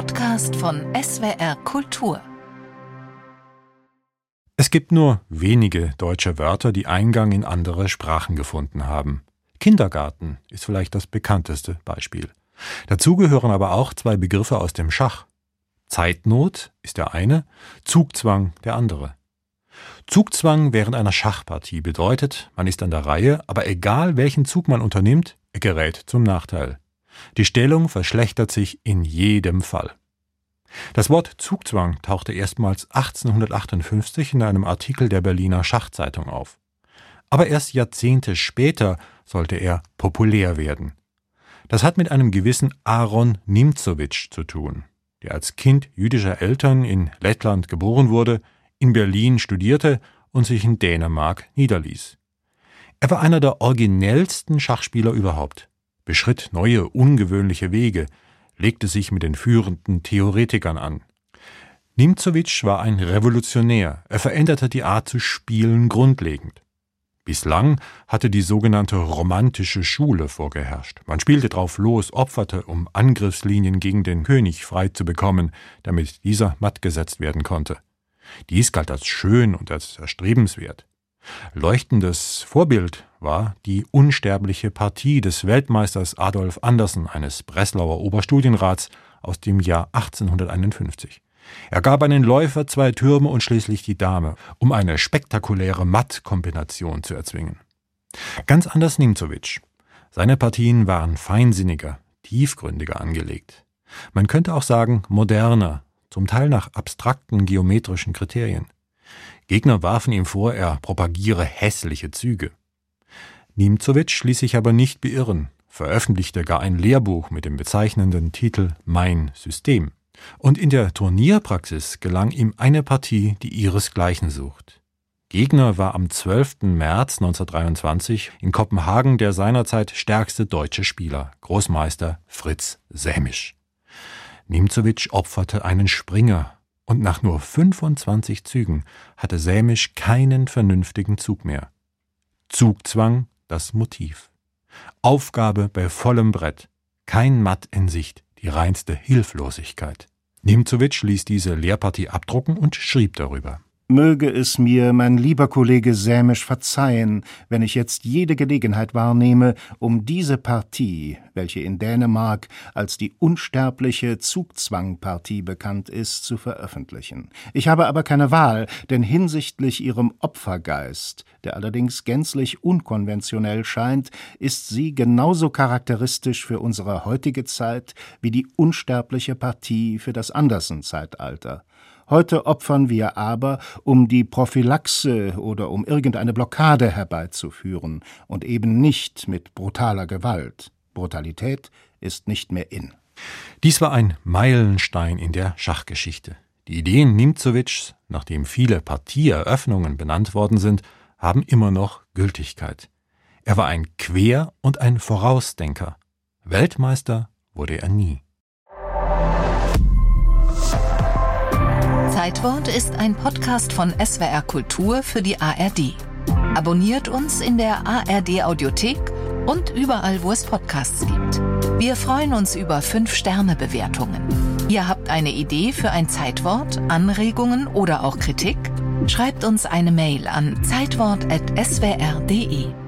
Podcast von SWR Kultur. Es gibt nur wenige deutsche Wörter, die Eingang in andere Sprachen gefunden haben. Kindergarten ist vielleicht das bekannteste Beispiel. Dazu gehören aber auch zwei Begriffe aus dem Schach. Zeitnot ist der eine, Zugzwang der andere. Zugzwang während einer Schachpartie bedeutet, man ist an der Reihe, aber egal welchen Zug man unternimmt, er gerät zum Nachteil. Die Stellung verschlechtert sich in jedem Fall. Das Wort Zugzwang tauchte erstmals 1858 in einem Artikel der Berliner Schachzeitung auf. Aber erst Jahrzehnte später sollte er populär werden. Das hat mit einem gewissen Aaron Nimzowitsch zu tun, der als Kind jüdischer Eltern in Lettland geboren wurde, in Berlin studierte und sich in Dänemark niederließ. Er war einer der originellsten Schachspieler überhaupt, beschritt neue, ungewöhnliche Wege, legte sich mit den führenden Theoretikern an. Nimzowitsch war ein Revolutionär, er veränderte die Art zu spielen grundlegend. Bislang hatte die sogenannte romantische Schule vorgeherrscht. Man spielte drauf los, opferte, um Angriffslinien gegen den König frei zu bekommen, damit dieser mattgesetzt werden konnte. Dies galt als schön und als erstrebenswert. Leuchtendes Vorbild war die unsterbliche Partie des Weltmeisters Adolf Anderssen, eines Breslauer Oberstudienrats aus dem Jahr 1851. Er gab einen Läufer, zwei Türme und schließlich die Dame, um eine spektakuläre Mattkombination zu erzwingen. Ganz anders Nimzowitsch. Seine Partien waren feinsinniger, tiefgründiger angelegt. Man könnte auch sagen moderner, zum Teil nach abstrakten geometrischen Kriterien. Gegner warfen ihm vor, er propagiere hässliche Züge. Nimzowitsch ließ sich aber nicht beirren, veröffentlichte gar ein Lehrbuch mit dem bezeichnenden Titel »Mein System«. Und in der Turnierpraxis gelang ihm eine Partie, die ihresgleichen sucht. Gegner war am 12. März 1923 in Kopenhagen der seinerzeit stärkste deutsche Spieler, Großmeister Fritz Sämisch. Nimzowitsch opferte einen Springer, und nach nur 25 Zügen hatte Sämisch keinen vernünftigen Zug mehr. Zugzwang das Motiv. Aufgabe bei vollem Brett. Kein Matt in Sicht, die reinste Hilflosigkeit. Nimzowitsch ließ diese Lehrpartie abdrucken und schrieb darüber. Möge es mir mein lieber Kollege Sämisch verzeihen, wenn ich jetzt jede Gelegenheit wahrnehme, um diese Partie, welche in Dänemark als die unsterbliche Zugzwang-Partie bekannt ist, zu veröffentlichen. Ich habe aber keine Wahl, denn hinsichtlich ihrem Opfergeist, der allerdings gänzlich unkonventionell scheint, ist sie genauso charakteristisch für unsere heutige Zeit wie die unsterbliche Partie für das Andersen-Zeitalter. Heute opfern wir aber, um die Prophylaxe oder um irgendeine Blockade herbeizuführen und eben nicht mit brutaler Gewalt. Brutalität ist nicht mehr in. Dies war ein Meilenstein in der Schachgeschichte. Die Ideen Nimzowitschs, nachdem viele Partieeröffnungen benannt worden sind, haben immer noch Gültigkeit. Er war ein Quer- und ein Vorausdenker. Weltmeister wurde er nie. Zeitwort ist ein Podcast von SWR Kultur für die ARD. Abonniert uns in der ARD Audiothek und überall, wo es Podcasts gibt. Wir freuen uns über 5-Sterne-Bewertungen. Ihr habt eine Idee für ein Zeitwort, Anregungen oder auch Kritik? Schreibt uns eine Mail an zeitwort@swr.de.